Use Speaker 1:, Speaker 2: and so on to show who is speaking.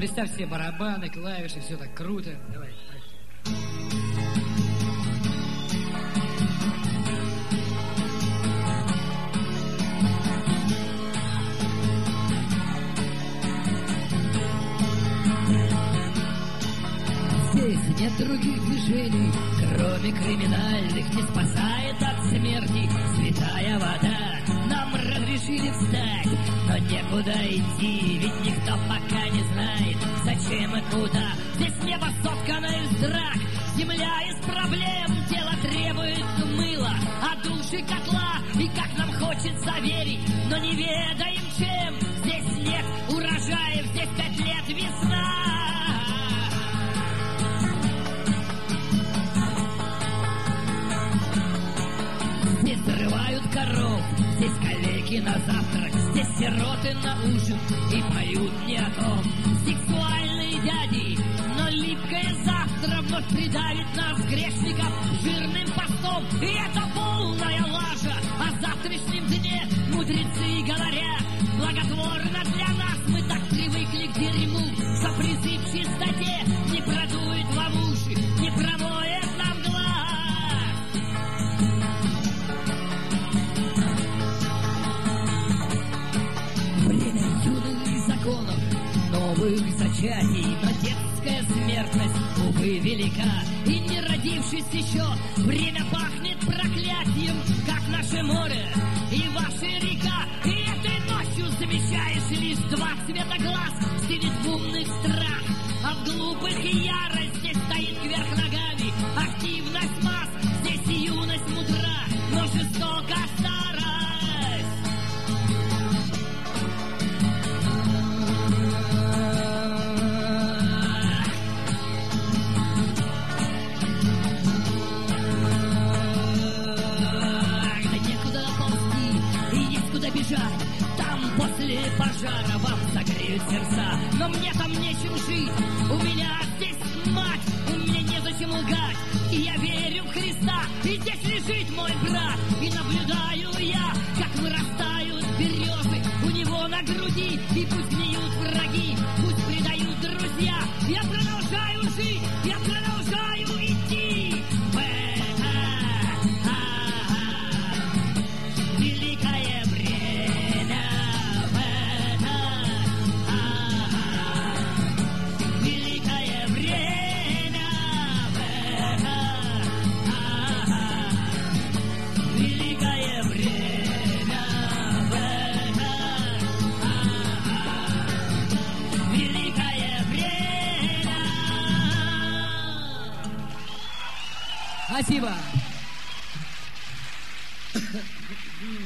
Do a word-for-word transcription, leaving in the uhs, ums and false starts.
Speaker 1: представь себе барабаны, клавиши, все так круто. Давай.
Speaker 2: Здесь нет других движений, кроме криминальных, не спасает от смерти святая вода. Нам разрешили встать, но некуда идти, ведь никто пока не знает, зачем и куда. Здесь небо соткано из драк, земля из проблем, тело требует мыла, а души котла. И как нам хочется верить, но не ведаем чем. Здесь нет урожаев, здесь пять лет весна. Здесь зарывают коров, здесь калеки на завтрак, здесь сироты на ужин и поют не о том. Сексуальные дяди, но липкое завтра вновь придавит нас, грешников, жирным постом. И это полная лажа о завтрашнем дне. Мудрецы говорят, благотворно для нас. Мы так привыкли к дерьму, что призыв к чистоте не продует вам уши, не промоет нам глаз. Законов, новых зачатий, но детская смертность, увы, велика. И не родившись еще, время пахнет проклятием, как наше море и ваша река. И этой ночью замечаешь лишь два цвета глаз, стелит в умных страх, а в глупых ярость. Здесь стоит кверх ногами активность масс, здесь и юность мудра, но жестоко старость. Бежать, там после пожара вам согреют сердца. Но мне там нечем жить, у меня здесь мать, и мне незачем лгать. И я верю в Христа, и здесь лежит мой брат. И наблюдаю я, как вырастают березы у него на груди. И пусть гниют враги, пусть предают друзья, я продолжаю жить, я продолжаю идти. В это великое время.
Speaker 1: Спасибо.